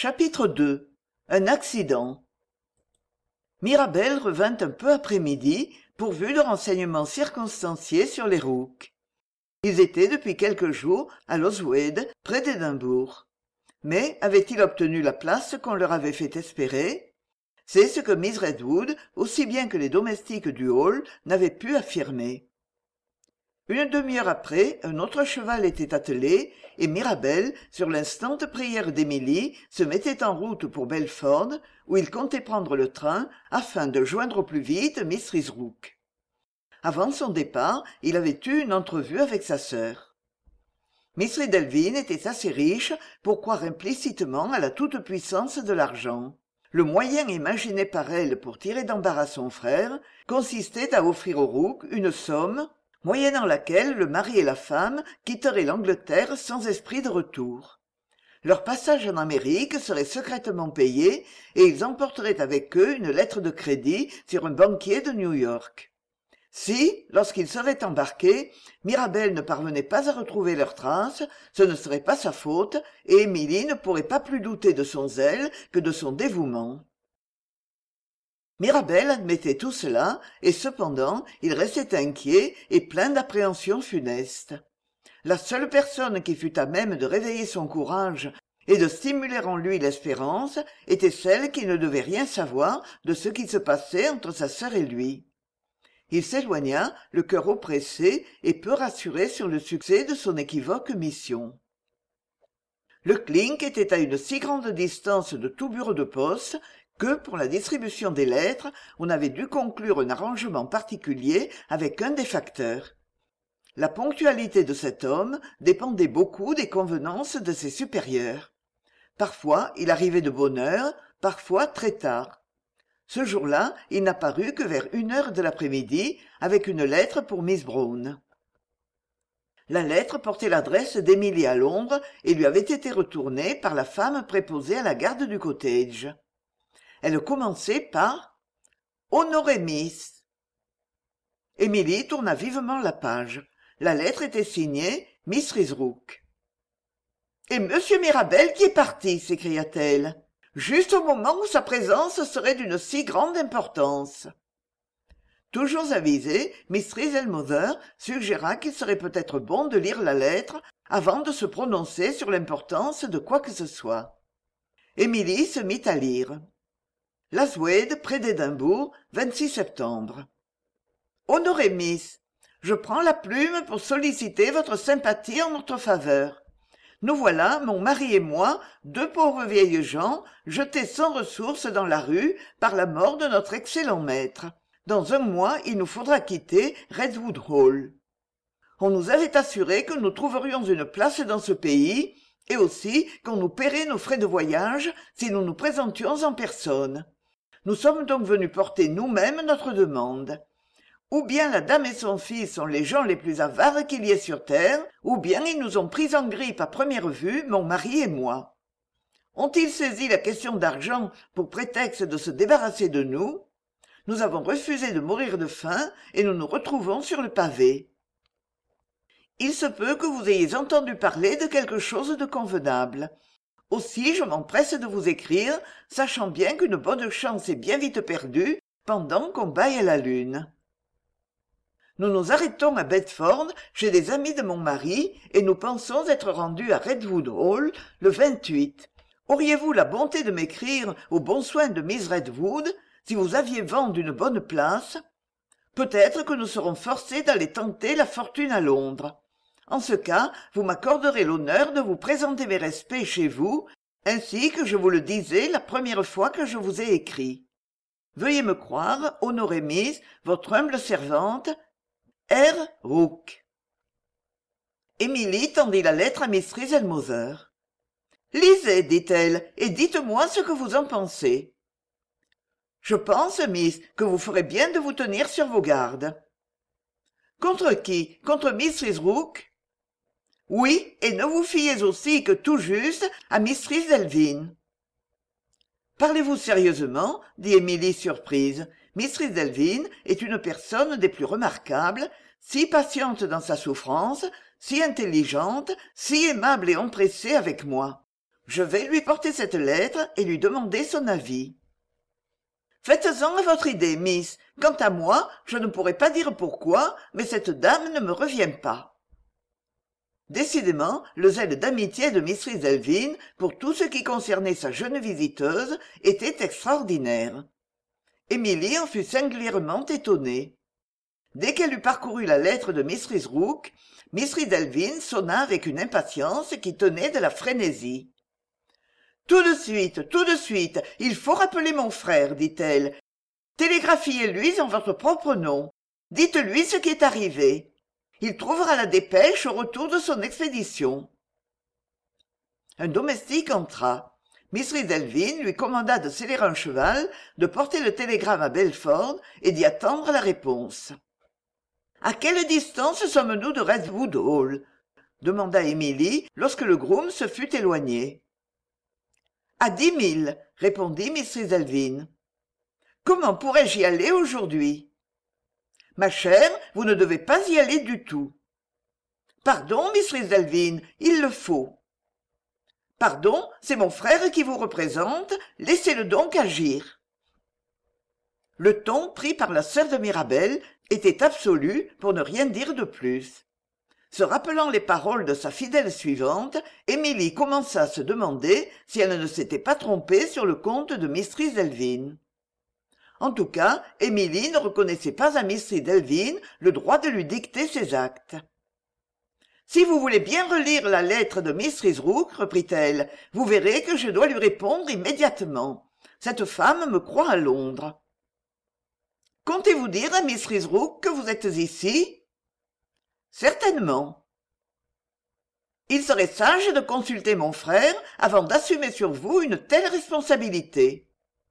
Chapitre 2. Un accident. Mirabel revint un peu après midi, pourvue de renseignements circonstanciés sur les Rooke. Ils étaient depuis quelques jours à Loswade, près d'Édimbourg. Mais avaient-ils obtenu la place qu'on leur avait fait espérer? C'est ce que Miss Redwood, aussi bien que les domestiques du hall, n'avaient pu affirmer. Une demi-heure après, un autre cheval était attelé, et Mirabel, sur l'instante prière d'Émilie, se mettait en route pour Belford, où il comptait prendre le train, afin de joindre au plus vite Mrs. Rooke. Avant son départ, il avait eu une entrevue avec sa sœur. Miss Delvin était assez riche pour croire implicitement à la toute-puissance de l'argent. Le moyen imaginé par elle pour tirer d'embarras son frère consistait à offrir aux Rooke une somme, moyennant laquelle le mari et la femme quitteraient l'Angleterre sans esprit de retour. Leur passage en Amérique serait secrètement payé et ils emporteraient avec eux une lettre de crédit sur un banquier de New York. Si, lorsqu'ils seraient embarqués, Mirabel ne parvenait pas à retrouver leurs traces, ce ne serait pas sa faute et Émilie ne pourrait pas plus douter de son zèle que de son dévouement. Mirabel admettait tout cela, et cependant il restait inquiet et plein d'appréhensions funestes. La seule personne qui fût à même de réveiller son courage et de stimuler en lui l'espérance était celle qui ne devait rien savoir de ce qui se passait entre sa sœur et lui. Il s'éloigna, le cœur oppressé et peu rassuré sur le succès de son équivoque mission. Le Clink était à une si grande distance de tout bureau de poste que, pour la distribution des lettres, on avait dû conclure un arrangement particulier avec un des facteurs. La ponctualité de cet homme dépendait beaucoup des convenances de ses supérieurs. Parfois, il arrivait de bonne heure, parfois très tard. Ce jour-là, il n'apparut que vers 1 heure de l'après-midi, avec une lettre pour Miss Brown. La lettre portait l'adresse d'Émilie à Londres et lui avait été retournée par la femme préposée à la garde du cottage. Elle commençait par « Honorée Miss ». Émilie tourna vivement la page. La lettre était signée « Mrs. Rooke ». « Et monsieur Mirabel qui est parti !» s'écria-t-elle, juste au moment où sa présence serait d'une si grande importance. Toujours avisée, Miss Riselmother suggéra qu'il serait peut-être bon de lire la lettre avant de se prononcer sur l'importance de quoi que ce soit. Émilie se mit à lire. Laswade, près d'Édimbourg, 26 septembre. Honorée Miss, je prends la plume pour solliciter votre sympathie en notre faveur. Nous voilà, mon mari et moi, deux pauvres vieilles gens, jetés sans ressources dans la rue par la mort de notre excellent maître. Dans un mois, il nous faudra quitter Redwood Hall. On nous avait assuré que nous trouverions une place dans ce pays, et aussi qu'on nous paierait nos frais de voyage si nous nous présentions en personne. Nous sommes donc venus porter nous-mêmes notre demande. Ou bien la dame et son fils sont les gens les plus avares qu'il y ait sur terre, ou bien ils nous ont pris en grippe à première vue, mon mari et moi. Ont-ils saisi la question d'argent pour prétexte de se débarrasser de nous? Nous avons refusé de mourir de faim et nous nous retrouvons sur le pavé. Il se peut que vous ayez entendu parler de quelque chose de convenable. Aussi je m'empresse de vous écrire, sachant bien qu'une bonne chance est bien vite perdue pendant qu'on bâille à la lune. Nous nous arrêtons à Bedford chez des amis de mon mari et nous pensons être rendus à Redwood Hall le 28. Auriez-vous la bonté de m'écrire au bon soin de Miss Redwood si vous aviez vent d'une bonne place? Peut-être que nous serons forcés d'aller tenter la fortune à Londres. En ce cas, vous m'accorderez l'honneur de vous présenter mes respects chez vous, ainsi que je vous le disais la première fois que je vous ai écrit. Veuillez me croire, honorée Miss, votre humble servante, R. Rooke. Émilie tendit la lettre à Miss Riselmother. « Lisez, dit-elle, et dites-moi ce que vous en pensez. »« Je pense, Miss, que vous ferez bien de vous tenir sur vos gardes. »« Contre qui? Contre Mrs. Rooke ?»« Oui, et ne vous fiez aussi que tout juste à Miss Delvin. »« Parlez-vous sérieusement ?» dit Émilie surprise. Miss Delvin est une personne des plus remarquables, si patiente dans sa souffrance, si intelligente, si aimable et empressée avec moi. Je vais lui porter cette lettre et lui demander son avis. Faites-en à votre idée, miss. Quant à moi, je ne pourrais pas dire pourquoi, mais cette dame ne me revient pas. Décidément, le zèle d'amitié de Mrs. Delvin pour tout ce qui concernait sa jeune visiteuse était extraordinaire. Émilie en fut singulièrement étonnée. Dès qu'elle eut parcouru la lettre de Mrs. Rook, Mrs. Delvin sonna avec une impatience qui tenait de la frénésie. Tout de suite, il faut rappeler mon frère, dit-elle. Télégraphiez-lui en votre propre nom. Dites-lui ce qui est arrivé. Il trouvera la dépêche au retour de son expédition. Un domestique entra. Mrs. Delvin lui commanda de sceller un cheval, de porter le télégramme à Belford et d'y attendre la réponse. « À quelle distance sommes-nous de Redwood Hall ?» demanda Émilie lorsque le groom se fut éloigné. « À 10 milles, répondit Mrs. Delvin. « Comment pourrais-je y aller aujourd'hui ?»« Ma chère, vous ne devez pas y aller du tout. »« Pardon, Mrs. Delvin, il le faut. »« Pardon, c'est mon frère qui vous représente, laissez-le donc agir. » Le ton pris par la sœur de Mirabel était absolu pour ne rien dire de plus. Se rappelant les paroles de sa fidèle suivante, Émilie commença à se demander si elle ne s'était pas trompée sur le compte de Mrs. Delvin. En tout cas, Émilie ne reconnaissait pas à Mrs. Delvin le droit de lui dicter ses actes. « Si vous voulez bien relire la lettre de Mrs. Rook, reprit-elle, vous verrez que je dois lui répondre immédiatement. Cette femme me croit à Londres. » « Comptez-vous dire à Mrs. Rook que vous êtes ici ?»« Certainement. »« Il serait sage de consulter mon frère avant d'assumer sur vous une telle responsabilité. »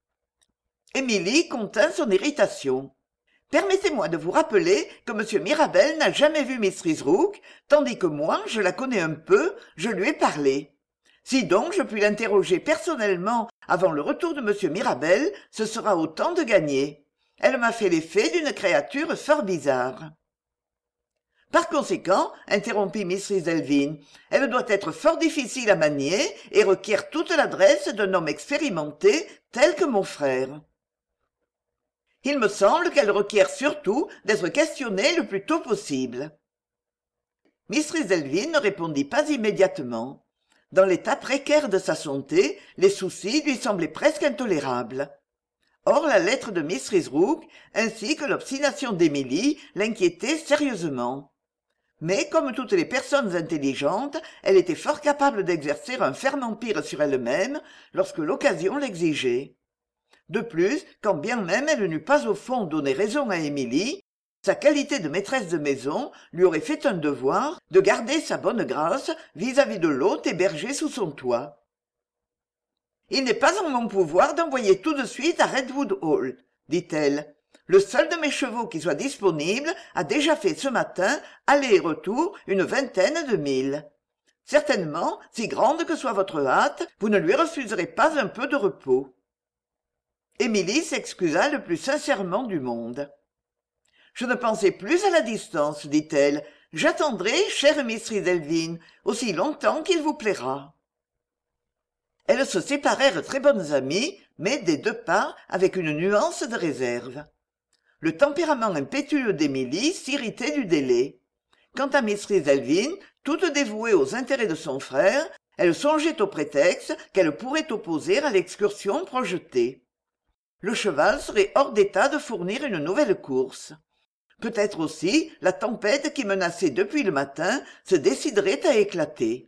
Émilie contint son irritation. « Permettez-moi de vous rappeler que M. Mirabel n'a jamais vu Mrs. Rook, tandis que moi, je la connais un peu, je lui ai parlé. Si donc je puis l'interroger personnellement avant le retour de M. Mirabel, ce sera autant de gagné. Elle m'a fait l'effet d'une créature fort bizarre. »« Par conséquent, interrompit Mrs. Delvin, elle doit être fort difficile à manier et requiert toute l'adresse d'un homme expérimenté tel que mon frère. Il me semble qu'elle requiert surtout d'être questionnée le plus tôt possible. » Mrs. Delvin ne répondit pas immédiatement. Dans l'état précaire de sa santé, les soucis lui semblaient presque intolérables. Or la lettre de Mrs. Rook, ainsi que l'obstination d'Émilie, l'inquiétaient sérieusement. Mais, comme toutes les personnes intelligentes, elle était fort capable d'exercer un ferme empire sur elle-même lorsque l'occasion l'exigeait. De plus, quand bien même elle n'eût pas au fond donné raison à Émilie, sa qualité de maîtresse de maison lui aurait fait un devoir de garder sa bonne grâce vis-à-vis de l'hôte hébergé sous son toit. « Il n'est pas en mon pouvoir d'envoyer tout de suite à Redwood Hall, » dit-elle. « Le seul de mes chevaux qui soit disponible a déjà fait ce matin, aller et retour, une vingtaine de milles. Certainement, si grande que soit votre hâte, vous ne lui refuserez pas un peu de repos. » Émilie s'excusa le plus sincèrement du monde. « Je ne pensais plus à la distance, dit-elle. J'attendrai, chère Mrs. Delvin, aussi longtemps qu'il vous plaira. » Elles se séparèrent très bonnes amies, mais des deux parts avec une nuance de réserve. Le tempérament impétueux d'Émilie s'irritait du délai. Quant à Mrs. Delvin, toute dévouée aux intérêts de son frère, elle songeait au prétexte qu'elle pourrait opposer à l'excursion projetée. Le cheval serait hors d'état de fournir une nouvelle course. Peut-être aussi la tempête qui menaçait depuis le matin se déciderait à éclater.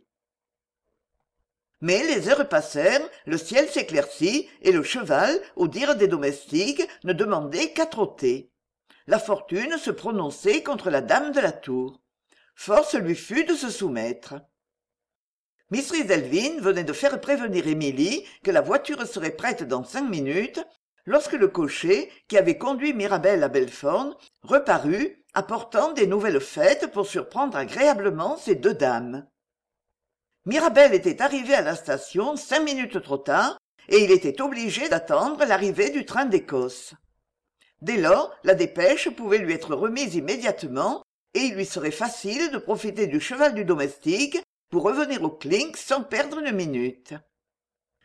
Mais les heures passèrent, le ciel s'éclaircit, et le cheval, au dire des domestiques, ne demandait qu'à trotter. La fortune se prononçait contre la dame de la tour. Force lui fut de se soumettre. Mrs. Delvin venait de faire prévenir Émilie que la voiture serait prête dans 5 minutes, lorsque le cocher, qui avait conduit Mirabel à Belford, reparut, apportant des nouvelles faites pour surprendre agréablement ces deux dames. Mirabel était arrivé à la station 5 minutes trop tard, et il était obligé d'attendre l'arrivée du train d'Écosse. Dès lors, la dépêche pouvait lui être remise immédiatement, et il lui serait facile de profiter du cheval du domestique pour revenir au Clink sans perdre une minute.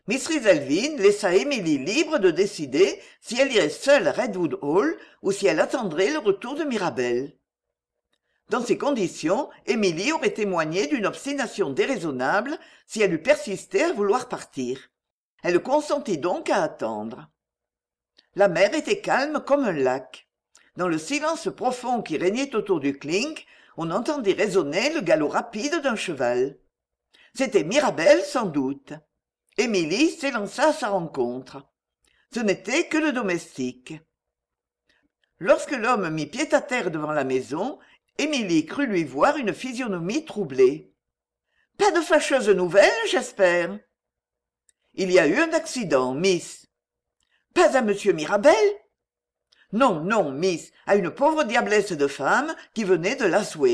Mrs. Elvin laissa Émilie libre de décider si elle irait seule à Redwood Hall ou si elle attendrait le retour de Mirabel. Dans ces conditions, Émilie aurait témoigné d'une obstination déraisonnable si elle eût persisté à vouloir partir. Elle consentit donc à attendre. La mer était calme comme un lac. Dans le silence profond qui régnait autour du Clink, on entendit résonner le galop rapide d'un cheval. C'était Mirabel sans doute. Émilie s'élança à sa rencontre. Ce n'était que le domestique. Lorsque l'homme mit pied à terre devant la maison, Émilie crut lui voir une physionomie troublée. « Pas de fâcheuses nouvelles, j'espère ?» « Il y a eu un accident, miss. »« Pas à monsieur Mirabel ?»« Non, non, miss, à une pauvre diablesse de femme qui venait de Lasswade. »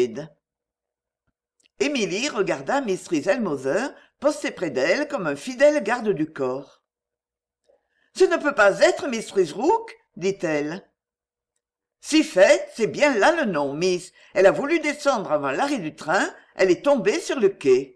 Émilie regarda Mistress Elmother, postée près d'elle comme un fidèle garde du corps. « Ce ne peut pas être Mistress Rook, dit-elle. Si fait, c'est bien là le nom, miss. Elle a voulu descendre avant l'arrêt du train, elle est tombée sur le quai.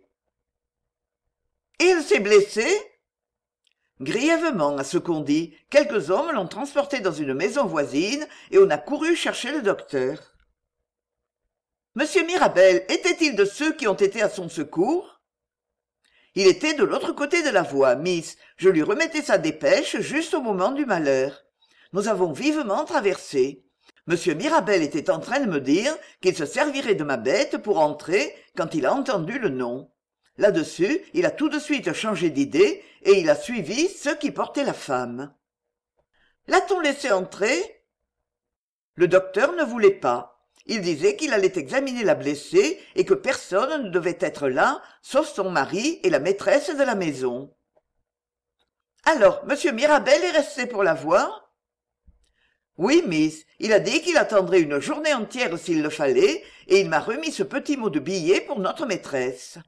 Et elle s'est blessée? Grièvement, à ce qu'on dit. Quelques hommes l'ont transportée dans une maison voisine et on a couru chercher le docteur. Monsieur Mirabel était-il de ceux qui ont été à son secours? Il était de l'autre côté de la voie, miss. Je lui remettais sa dépêche juste au moment du malheur. Nous avons vivement traversé. Monsieur Mirabel était en train de me dire qu'il se servirait de ma bête pour entrer quand il a entendu le nom. Là-dessus, il a tout de suite changé d'idée et il a suivi ceux qui portaient la femme. L'a-t-on laissé entrer? Le docteur ne voulait pas. Il disait qu'il allait examiner la blessée et que personne ne devait être là, sauf son mari et la maîtresse de la maison. Alors, monsieur Mirabel est resté pour la voir? Oui, miss, il a dit qu'il attendrait une journée entière s'il le fallait, et il m'a remis ce petit mot de billet pour notre maîtresse.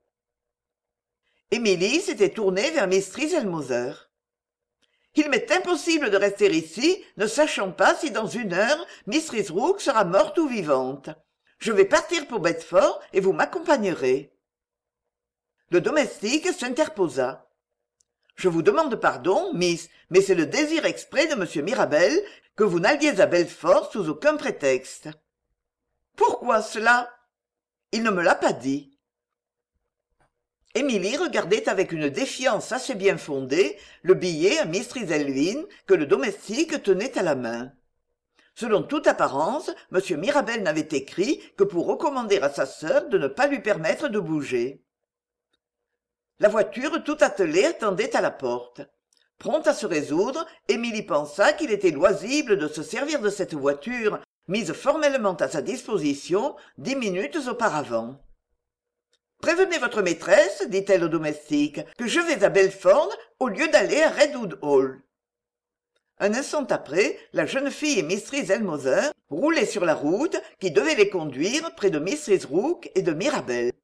Émilie s'était tournée vers Mistress Elmother. Il m'est impossible de rester ici, ne sachant pas si dans une heure Mistress Rook sera morte ou vivante. Je vais partir pour Bedford et vous m'accompagnerez. Le domestique s'interposa. Je vous demande pardon, miss, mais c'est le désir exprès de monsieur Mirabel que vous n'alliez à Belfort sous aucun prétexte. Pourquoi cela? Il ne me l'a pas dit. Émilie regardait avec une défiance assez bien fondée le billet à Mistress Elvin que le domestique tenait à la main. Selon toute apparence, monsieur Mirabel n'avait écrit que pour recommander à sa sœur de ne pas lui permettre de bouger. La voiture tout attelée attendait à la porte. Prompte à se résoudre, Émilie pensa qu'il était loisible de se servir de cette voiture mise formellement à sa disposition 10 minutes auparavant. « Prévenez votre maîtresse, dit-elle au domestique, que je vais à Belford au lieu d'aller à Redwood Hall. » Un instant après, la jeune fille et Mistress Elmother roulaient sur la route qui devait les conduire près de Mistress Rook et de Mirabel.